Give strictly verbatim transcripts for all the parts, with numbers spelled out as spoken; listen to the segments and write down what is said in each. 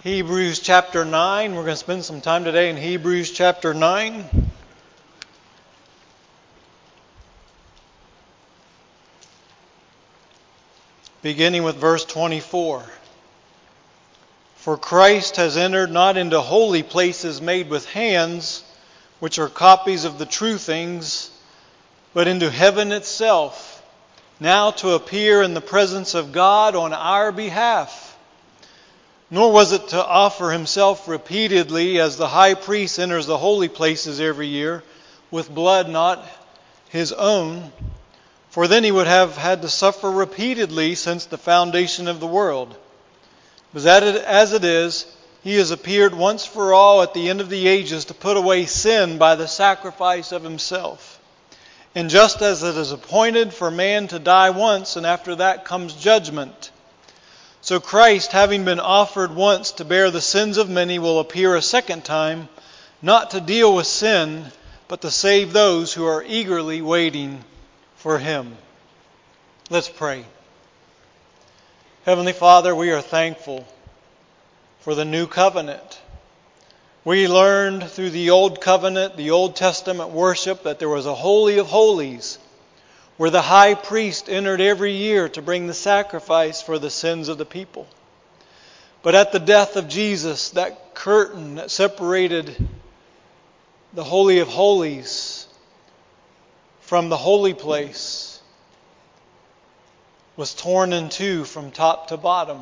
Hebrews chapter nine. We're going to spend some time today in Hebrews chapter nine. Beginning with verse twenty-four. For Christ has entered not into holy places made with hands, which are copies of the true things, but into heaven itself, now to appear in the presence of God on our behalf. Nor was it to offer himself repeatedly, as the high priest enters the holy places every year, with blood not his own, for then he would have had to suffer repeatedly since the foundation of the world. But as it is, he has appeared once for all at the end of the ages to put away sin by the sacrifice of himself. And just as it is appointed for man to die once, and after that comes judgment, so Christ, having been offered once to bear the sins of many, will appear a second time, not to deal with sin, but to save those who are eagerly waiting for him. Let's pray. Heavenly Father, we are thankful for the new covenant. We learned through the Old Covenant, the Old Testament worship, that there was a Holy of Holies, where the high priest entered every year to bring the sacrifice for the sins of the people. But at the death of Jesus, that curtain that separated the Holy of Holies from the holy place was torn in two from top to bottom.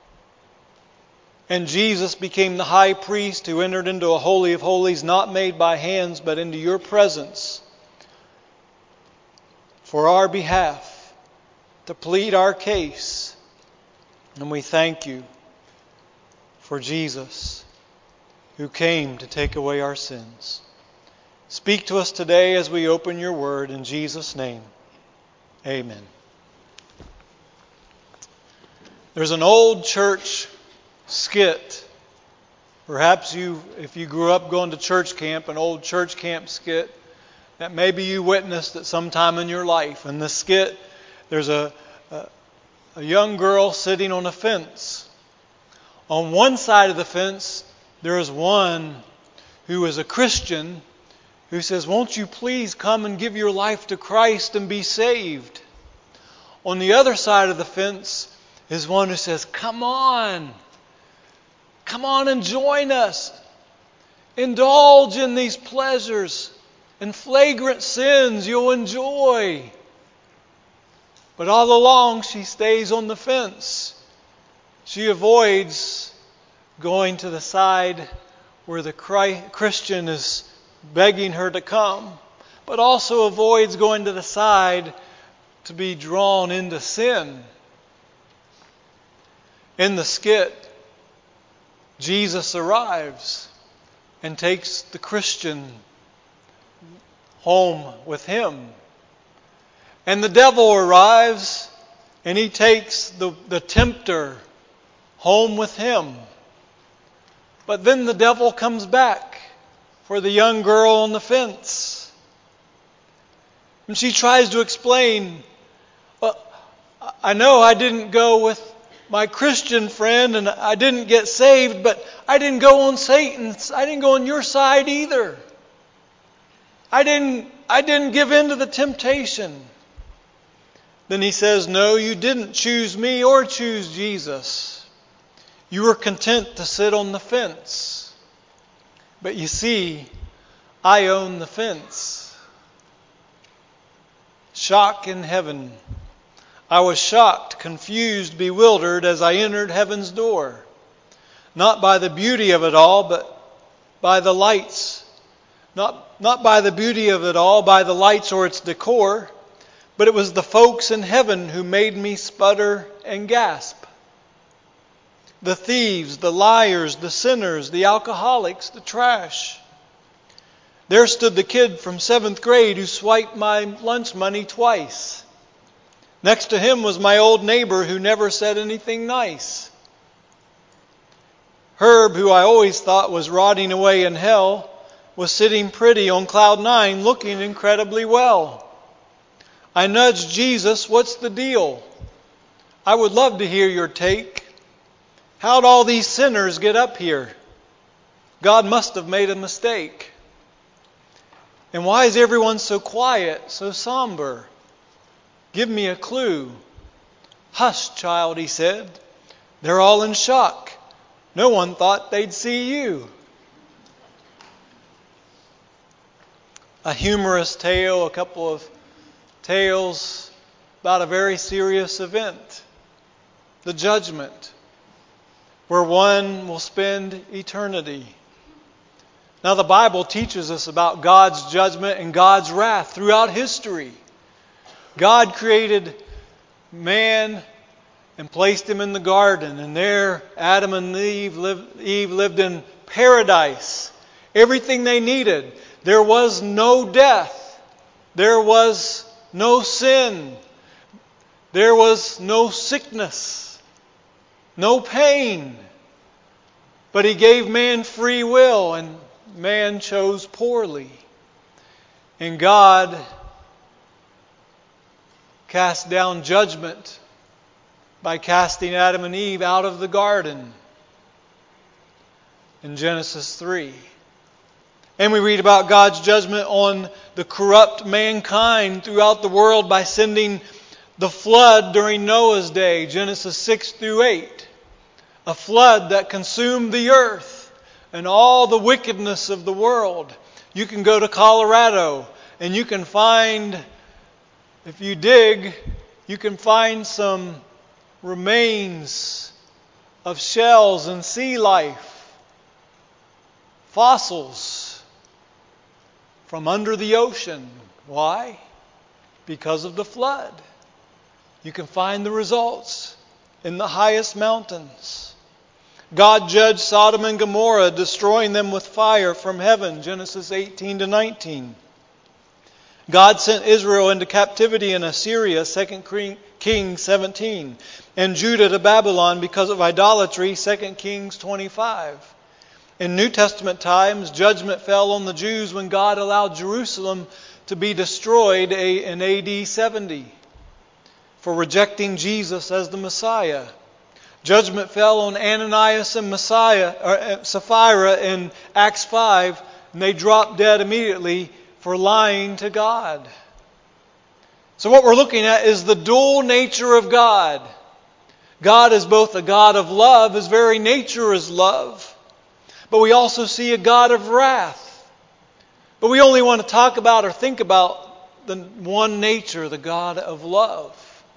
And Jesus became the high priest who entered into a Holy of Holies not made by hands, but into your presence for our behalf, to plead our case. And we thank you for Jesus, who came to take away our sins. Speak to us today as we open your word. In Jesus' name, amen. There's an old church skit. Perhaps you, if you grew up going to church camp, an old church camp skit that maybe you witnessed at some time in your life. In the skit, there's a, a, a young girl sitting on a fence. On one side of the fence, there is one who is a Christian who says, "Won't you please come and give your life to Christ and be saved?" On the other side of the fence is one who says, "Come on, come on and join us. Indulge in these pleasures and flagrant sins you'll enjoy." But all along she stays on the fence. She avoids going to the side where the Christian is begging her to come, but also avoids going to the side to be drawn into sin. In the skit, Jesus arrives and takes the Christian home with him. And the devil arrives and he takes the, the tempter home with him. But then the devil comes back for the young girl on the fence. And she tries to explain, "Well, I know I didn't go with my Christian friend and I didn't get saved, but I didn't go on Satan's. I didn't go on your side either. I didn't, I didn't give in to the temptation." Then he says, "No, you didn't choose me or choose Jesus. You were content to sit on the fence. But you see, I own the fence." Shock in heaven. I was shocked, confused, bewildered as I entered heaven's door. Not by the beauty of it all, but by the lights. Not, not by the beauty of it all, by the lights or its decor, but it was the folks in heaven who made me sputter and gasp. The thieves, the liars, the sinners, the alcoholics, the trash. There stood the kid from seventh grade who swiped my lunch money twice. Next to him was my old neighbor who never said anything nice. Herb, who I always thought was rotting away in hell, was sitting pretty on cloud nine, looking incredibly well. I nudged Jesus, "What's the deal? I would love to hear your take." How'd all these sinners get up here? God must have made a mistake. And why is everyone so quiet, so somber? Give me a clue. Hush, child, he said. They're all in shock. No one thought they'd see you. A humorous tale, a couple of tales about a very serious event. The judgment, where one will spend eternity. Now the Bible teaches us about God's judgment and God's wrath throughout history. God created man and placed him in the garden, and there Adam and Eve lived, Eve lived in paradise. Everything they needed. There was no death. There was no sin. There was no sickness. No pain. But He gave man free will, and man chose poorly. And God cast down judgment by casting Adam and Eve out of the garden in Genesis three. And we read about God's judgment on the corrupt mankind throughout the world by sending the flood during Noah's day, Genesis six through eight. A flood that consumed the earth and all the wickedness of the world. You can go to Colorado and you can find, if you dig, you can find some remains of shells and sea life, fossils from under the ocean. Why? Because of the flood. You can find the results in the highest mountains. God judged Sodom and Gomorrah, destroying them with fire from heaven, Genesis eighteen to nineteen. God sent Israel into captivity in Assyria, Second Kings seventeen, and Judah to Babylon because of idolatry, Second Kings twenty-five. In New Testament times, judgment fell on the Jews when God allowed Jerusalem to be destroyed in A D seventy for rejecting Jesus as the Messiah. Judgment fell on Ananias and Messiah, or Sapphira in Acts five, and they dropped dead immediately for lying to God. So what we're looking at is the dual nature of God. God is both a God of love, His very nature is love, but we also see a God of wrath. But we only want to talk about or think about the one nature, the God of love,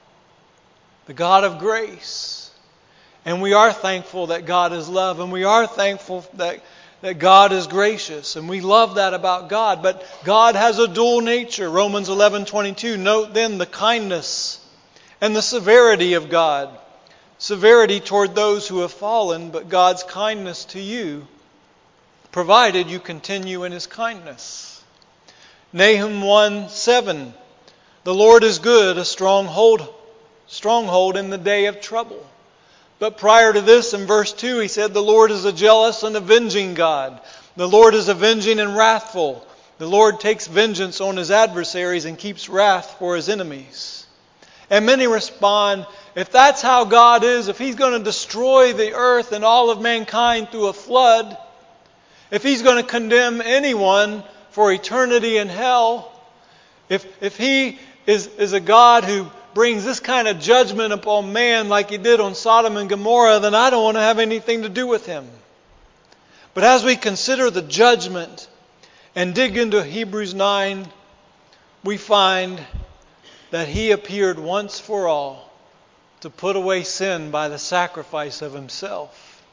the God of grace. And we are thankful that God is love, and we are thankful that, that God is gracious, and we love that about God. But God has a dual nature. Romans eleven twenty-two. Note then the kindness and the severity of God. Severity toward those who have fallen, but God's kindness to you, provided you continue in His kindness. Nahum one seven. The Lord is good, a stronghold, stronghold in the day of trouble. But prior to this, in verse two, he said, the Lord is a jealous and avenging God. The Lord is avenging and wrathful. The Lord takes vengeance on His adversaries and keeps wrath for His enemies. And many respond, if that's how God is, if He's going to destroy the earth and all of mankind through a flood, if He's going to condemn anyone for eternity in hell, if, if He is, is a God who brings this kind of judgment upon man like He did on Sodom and Gomorrah, then I don't want to have anything to do with Him. But as we consider the judgment and dig into Hebrews nine, we find that He appeared once for all to put away sin by the sacrifice of Himself.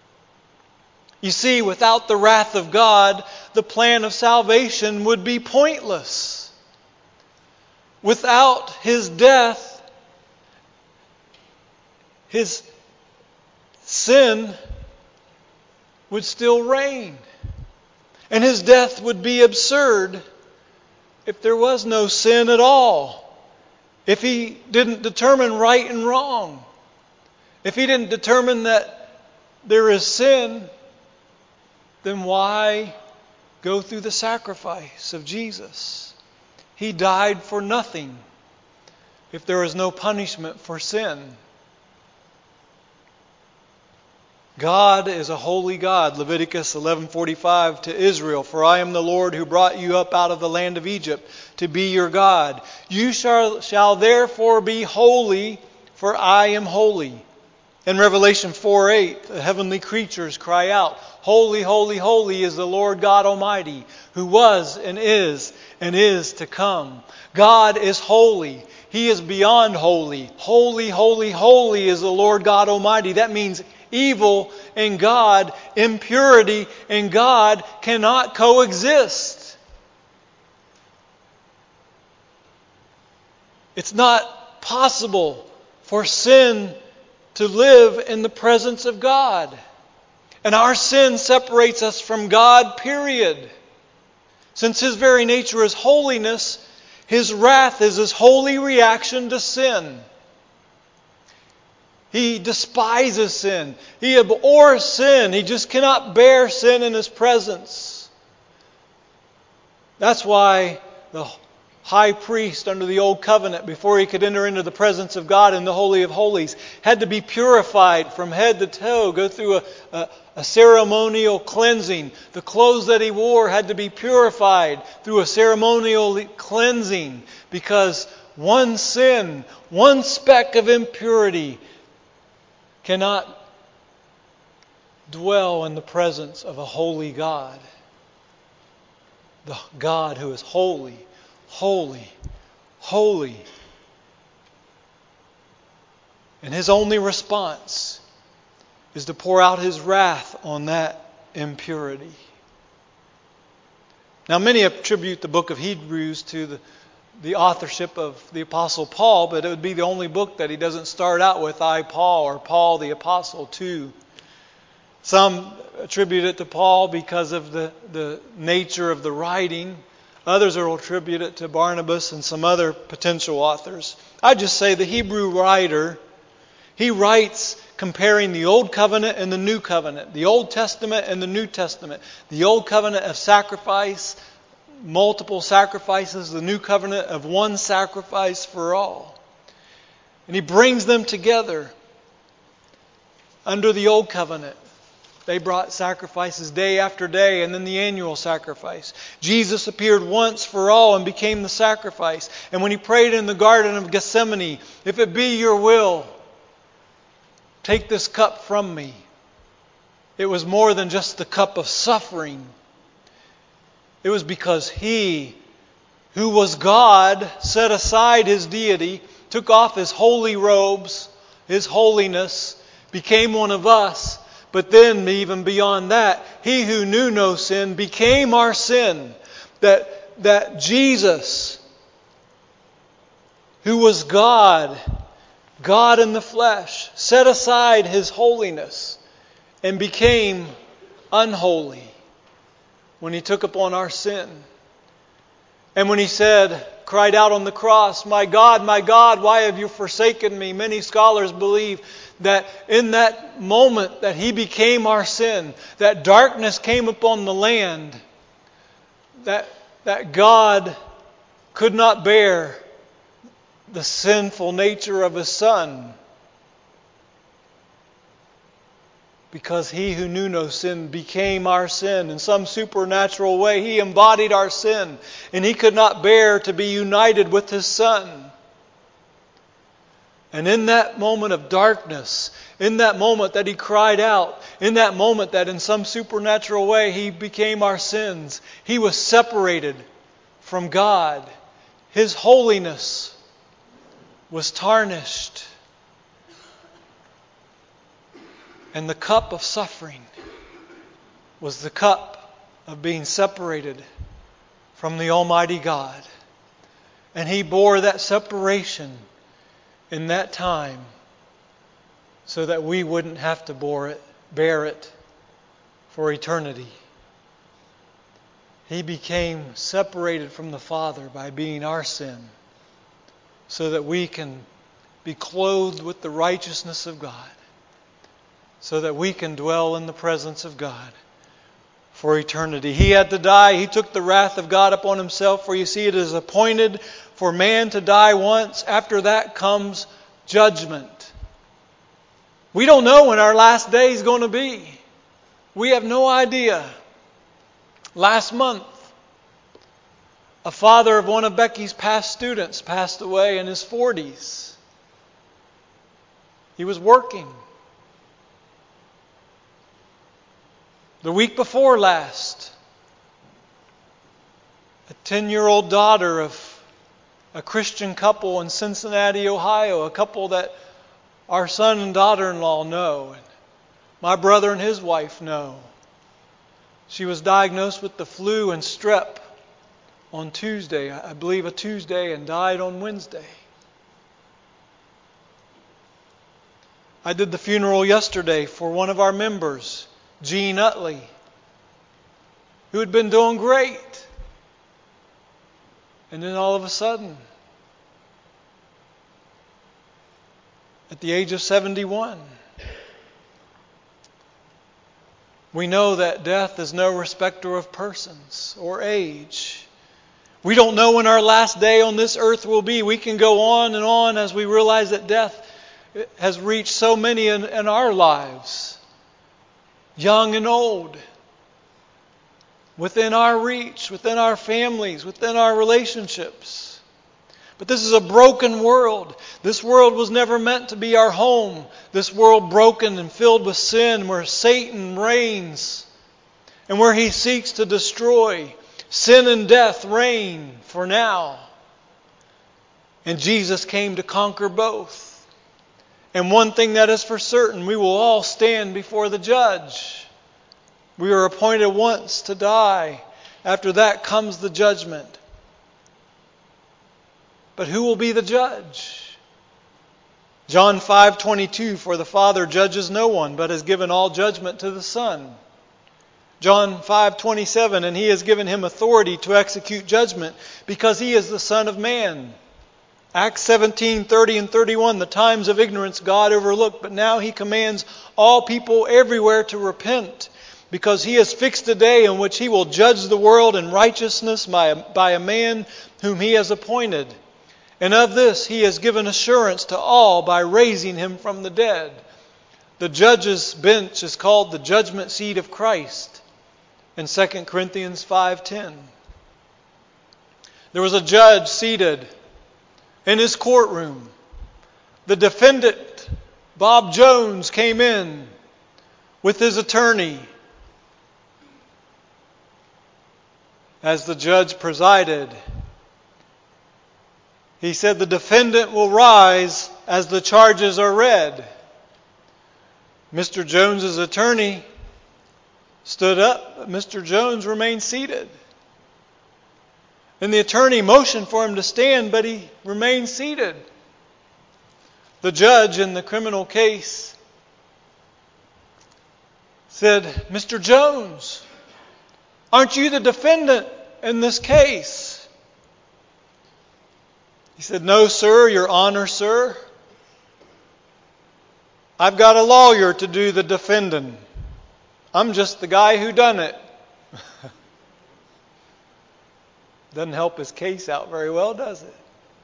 You see, without the wrath of God, the plan of salvation would be pointless. Without His death, His sin would still reign. And His death would be absurd if there was no sin at all. If He didn't determine right and wrong. If He didn't determine that there is sin, then why go through the sacrifice of Jesus? He died for nothing if there is no punishment for sin. God is a holy God. Leviticus eleven forty-five to Israel, "For I am the Lord who brought you up out of the land of Egypt to be your God. You shall, shall therefore be holy, for I am holy." In Revelation four eight, the heavenly creatures cry out, "Holy, holy, holy is the Lord God Almighty, who was and is and is to come." God is holy. He is beyond holy. Holy, holy, holy is the Lord God Almighty. That means evil and God, impurity and God cannot coexist. It's not possible for sin to live in the presence of God. And our sin separates us from God, period. Since His very nature is holiness, His wrath is His holy reaction to sin. He despises sin. He abhors sin. He just cannot bear sin in His presence. That's why the high priest under the Old Covenant, before he could enter into the presence of God in the Holy of Holies, had to be purified from head to toe, go through a, a, a ceremonial cleansing. The clothes that he wore had to be purified through a ceremonial cleansing, because one sin, one speck of impurity cannot dwell in the presence of a holy God. The God who is holy, holy, holy. And His only response is to pour out His wrath on that impurity. Now, many attribute the book of Hebrews to the, the authorship of the Apostle Paul, but it would be the only book that he doesn't start out with I, Paul, or Paul the Apostle too. Some attribute it to Paul because of the, the nature of the writing. Others will attribute it to Barnabas and some other potential authors. I just say the Hebrew writer, he writes comparing the Old Covenant and the New Covenant, the Old Testament and the New Testament, the Old Covenant of sacrifice, multiple sacrifices, the New Covenant of one sacrifice for all. And he brings them together. Under the Old Covenant, they brought sacrifices day after day, and then the annual sacrifice. Jesus appeared once for all and became the sacrifice. And when He prayed in the Garden of Gethsemane, "If it be your will, take this cup from me," it was more than just the cup of suffering. It was because He, who was God, set aside His deity, took off His holy robes, His holiness, became one of us. But then, even beyond that, He who knew no sin became our sin. That, that Jesus, who was God, God in the flesh, set aside His holiness and became unholy when He took upon our sin. And when He said, cried out on the cross, "My God, my God, why have you forsaken me?" Many scholars believe that in that moment that He became our sin, that darkness came upon the land, that, that God could not bear the sinful nature of His Son, because He who knew no sin became our sin in some supernatural way. He embodied our sin, and He could not bear to be united with His Son. And in that moment of darkness, in that moment that He cried out, in that moment that in some supernatural way He became our sins, He was separated from God. His holiness was tarnished. And the cup of suffering was the cup of being separated from the Almighty God. And He bore that separation in that time so that we wouldn't have to bear it, bear it for eternity. He became separated from the Father by being our sin so that we can be clothed with the righteousness of God, so that we can dwell in the presence of God for eternity. He had to die. He took the wrath of God upon Himself. For you see, it is appointed for man to die once. After that comes judgment. We don't know when our last day is going to be. We have no idea. Last month, a father of one of Becky's past students passed away in his forties. He was working. The week before last, a ten-year-old daughter of a Christian couple in Cincinnati, Ohio, a couple that our son and daughter-in-law know, and my brother and his wife know. She was diagnosed with the flu and strep on Tuesday, I believe a Tuesday, and died on Wednesday. I did the funeral yesterday for one of our members, Gene Utley, who had been doing great. And then all of a sudden, at the age of seventy-one, we know that death is no respecter of persons or age. We don't know when our last day on this earth will be. We can go on and on as we realize that death has reached so many in, in our lives, young and old, within our reach, within our families, within our relationships. But this is a broken world. This world was never meant to be our home. This world broken and filled with sin, where Satan reigns and where he seeks to destroy. Sin and death reign for now. And Jesus came to conquer both. And one thing that is for certain, we will all stand before the judge. We are appointed once to die. After that comes the judgment. But who will be the judge? John five twenty-two, for the Father judges no one, but has given all judgment to the Son. John five twenty-seven, and He has given Him authority to execute judgment, because He is the Son of Man. Acts seventeen thirty and thirty-one, the times of ignorance God overlooked, but now He commands all people everywhere to repent, because He has fixed a day in which He will judge the world in righteousness by a, by a man whom He has appointed. And of this He has given assurance to all by raising Him from the dead. The judge's bench is called the judgment seat of Christ in Second Corinthians five ten. There was a judge seated in his courtroom. The defendant, Bob Jones, came in with his attorney. As the judge presided, he said, the defendant will rise as the charges are read. Mister Jones's attorney stood up, but Mister Jones remained seated. And the attorney motioned for him to stand, but he remained seated. The judge in the criminal case said, Mister Jones, aren't you the defendant in this case? He said, no, sir, Your Honor, sir. I've got a lawyer to do the defending. I'm just the guy who done it. Doesn't help his case out very well, does it?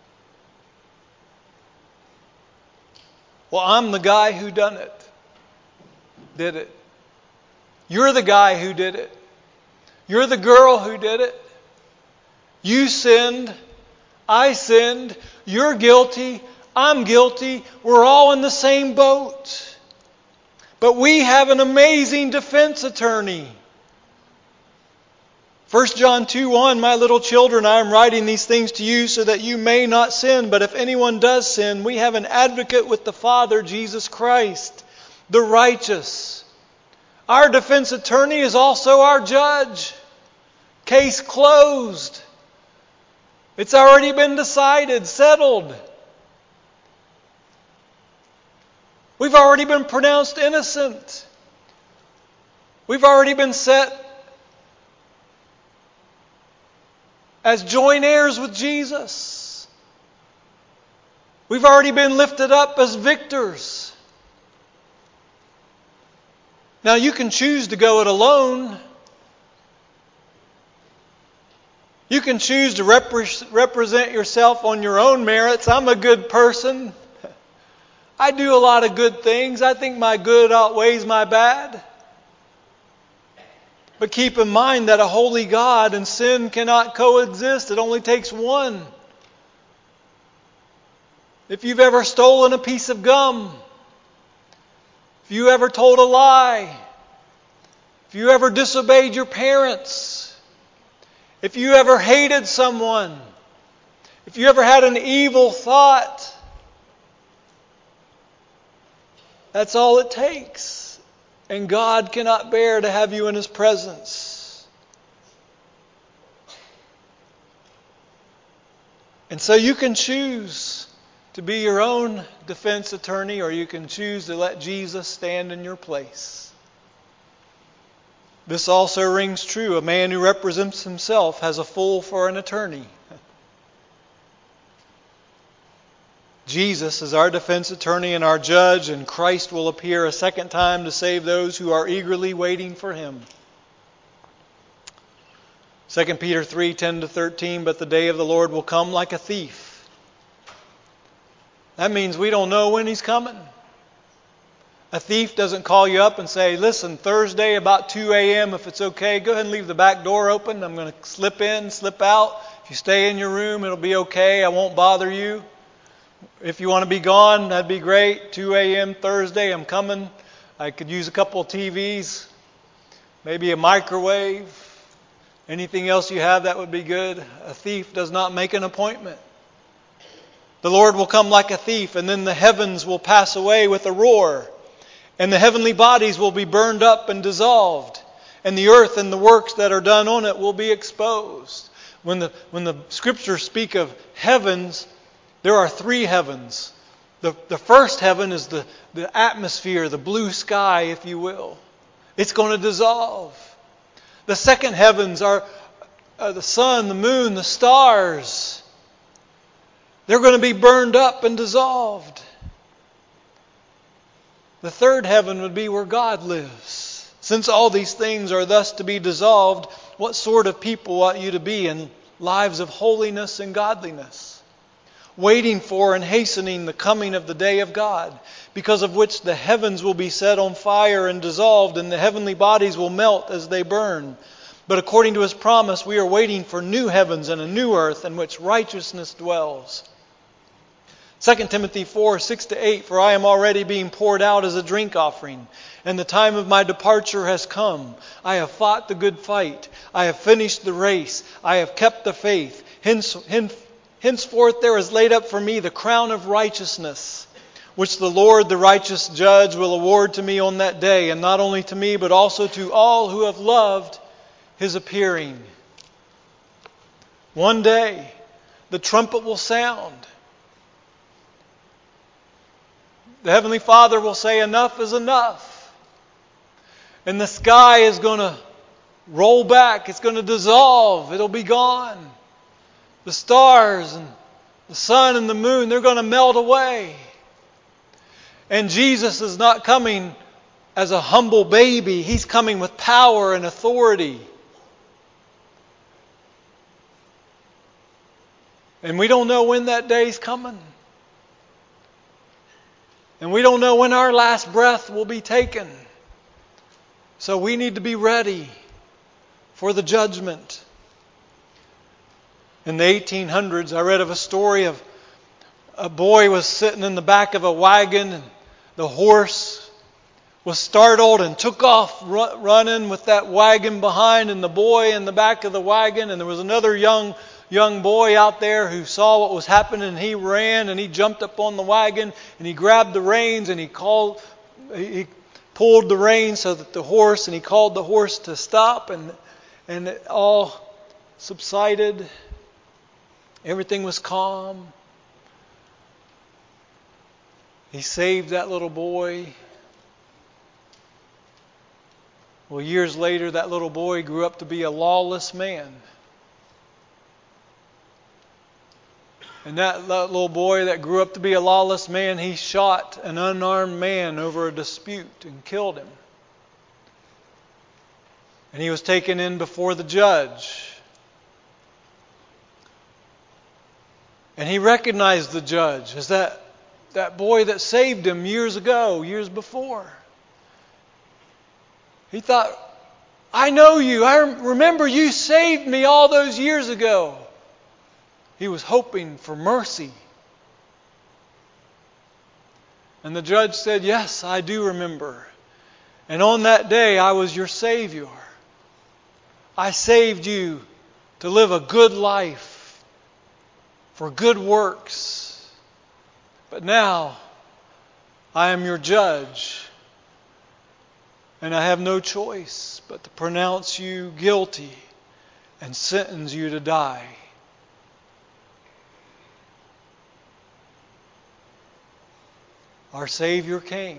Well, I'm the guy who done it. Did it. You're the guy who did it. You're the girl who did it. You sinned. I sinned. You're guilty. I'm guilty. We're all in the same boat. But we have an amazing defense attorney. First John two one, my little children, I am writing these things to you so that you may not sin. But if anyone does sin, we have an advocate with the Father, Jesus Christ, the righteous. Our defense attorney is also our judge. Case closed. It's already been decided, settled. We've already been pronounced innocent. We've already been set as joint heirs with Jesus. We've already been lifted up as victors. Now you can choose to go it alone. You can choose to repre- represent yourself on your own merits. I'm a good person. I do a lot of good things. I think my good outweighs my bad. But keep in mind that a holy God and sin cannot coexist. It only takes one. If you've ever stolen a piece of gum, if you ever told a lie, if you ever disobeyed your parents, if you ever hated someone, if you ever had an evil thought, that's all it takes. And God cannot bear to have you in His presence. And so you can choose to be your own defense attorney, or you can choose to let Jesus stand in your place. This also rings true. A man who represents himself has a fool for an attorney. Jesus is our defense attorney and our judge, and Christ will appear a second time to save those who are eagerly waiting for Him. Second Peter three, ten to thirteen, but the day of the Lord will come like a thief. That means we don't know when He's coming. A thief doesn't call you up and say, listen, Thursday about two a.m., if it's okay, go ahead and leave the back door open. I'm going to slip in, slip out. If you stay in your room, it'll be okay. I won't bother you. If you want to be gone, that'd be great. two a.m. Thursday, I'm coming. I could use a couple of T Vs, maybe a microwave. Anything else you have, that would be good. A thief does not make an appointment. The Lord will come like a thief, and then the heavens will pass away with a roar, and the heavenly bodies will be burned up and dissolved, and the earth and the works that are done on it will be exposed. When the, when the Scriptures speak of heavens, there are three heavens. The, the first heaven is the, the atmosphere, the blue sky, if you will. It's going to dissolve. The second heavens are, are the sun, the moon, the stars. They're going to be burned up and dissolved. The third heaven would be where God lives. Since all these things are thus to be dissolved, what sort of people ought you to be in lives of holiness and godliness? Waiting for and hastening the coming of the day of God, because of which the heavens will be set on fire and dissolved, and the heavenly bodies will melt as they burn. But according to His promise, we are waiting for new heavens and a new earth in which righteousness dwells. Second Timothy four, six to eight, for I am already being poured out as a drink offering, and the time of my departure has come. I have fought the good fight. I have finished the race. I have kept the faith. Hence, hence Henceforth there is laid up for me the crown of righteousness, which the Lord, the righteous judge, will award to me on that day, and not only to me, but also to all who have loved His appearing. One day, the trumpet will sound. The Heavenly Father will say, enough is enough. And the sky is going to roll back. It's going to dissolve. It'll be gone. The stars and the sun and the moon, they're going to melt away. And Jesus is not coming as a humble baby. He's coming with power and authority. And we don't know when that day's coming. And we don't know when our last breath will be taken. So we need to be ready for the judgment. In the eighteen hundreds, I read of a story of a boy was sitting in the back of a wagon, and the horse was startled and took off ru- running with that wagon behind, and the boy in the back of the wagon. And there was another young young boy out there who saw what was happening, and he ran and he jumped up on the wagon and he grabbed the reins and he called, he pulled the reins so that the horse, and he called the horse to stop, and and it all subsided. Everything was calm. He saved that little boy. Well, years later, that little boy grew up to be a lawless man. And that little boy that grew up to be a lawless man, he shot an unarmed man over a dispute and killed him. And he was taken in before the judge. And he recognized the judge as that, that boy that saved him years ago, years before. He thought, I know you. I remember you saved me all those years ago. He was hoping for mercy. And the judge said, yes, I do remember. And on that day, I was your Savior. I saved you to live a good life for good works. But now, I am your judge. And I have no choice but to pronounce you guilty and sentence you to die. Our Savior came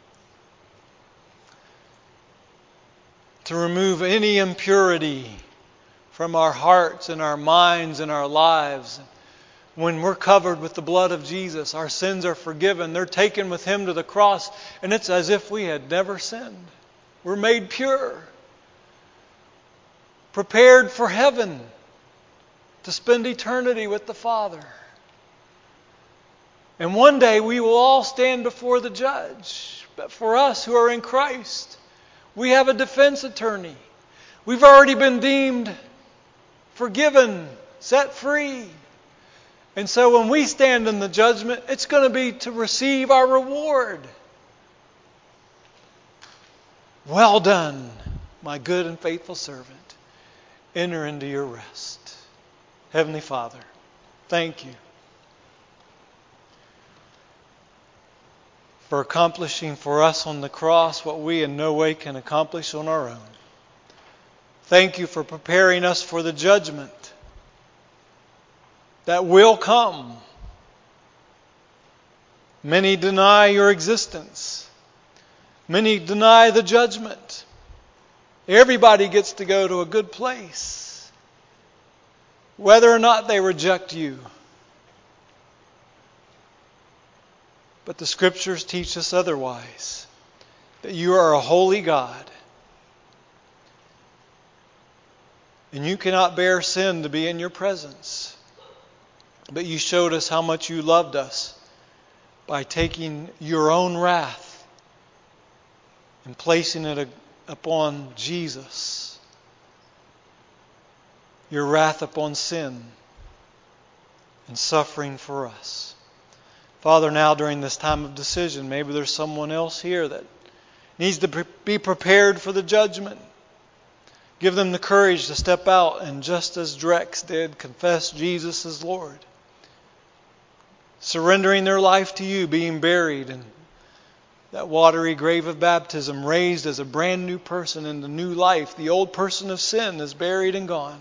to remove any impurity from our hearts and our minds and our lives. When we're covered with the blood of Jesus, our sins are forgiven. They're taken with Him to the cross, and it's as if we had never sinned. We're made pure, prepared for heaven to spend eternity with the Father. And one day we will all stand before the judge. But for us who are in Christ, we have a defense attorney. We've already been deemed forgiven, set free. And so when we stand in the judgment, it's going to be to receive our reward. Well done, my good and faithful servant. Enter into your rest. Heavenly Father, thank you for accomplishing for us on the cross what we in no way can accomplish on our own. Thank you for preparing us for the judgment that will come. Many deny your existence. Many deny the judgment. Everybody gets to go to a good place, whether or not they reject you. But the Scriptures teach us otherwise, that you are a holy God, and you cannot bear sin to be in your presence. But you showed us how much you loved us by taking your own wrath and placing it upon Jesus. Your wrath upon sin and suffering for us. Father, now during this time of decision, maybe there's someone else here that needs to be prepared for the judgment. Give them the courage to step out and, just as Drex did, confess Jesus as Lord. Surrendering their life to you, being buried in that watery grave of baptism, raised as a brand new person in the new life. The old person of sin is buried and gone.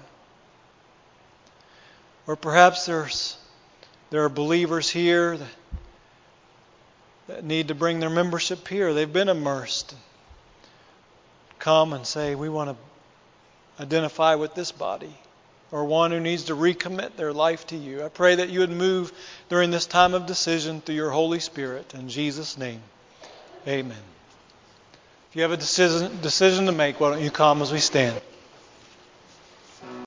Or perhaps there's there are believers here that, that need to bring their membership here. They've been immersed. Come and say, we want to identify with this body. Or one who needs to recommit their life to you. I pray that you would move during this time of decision through your Holy Spirit. In Jesus' name, amen. If you have a decision, decision to make, why don't you come as we stand?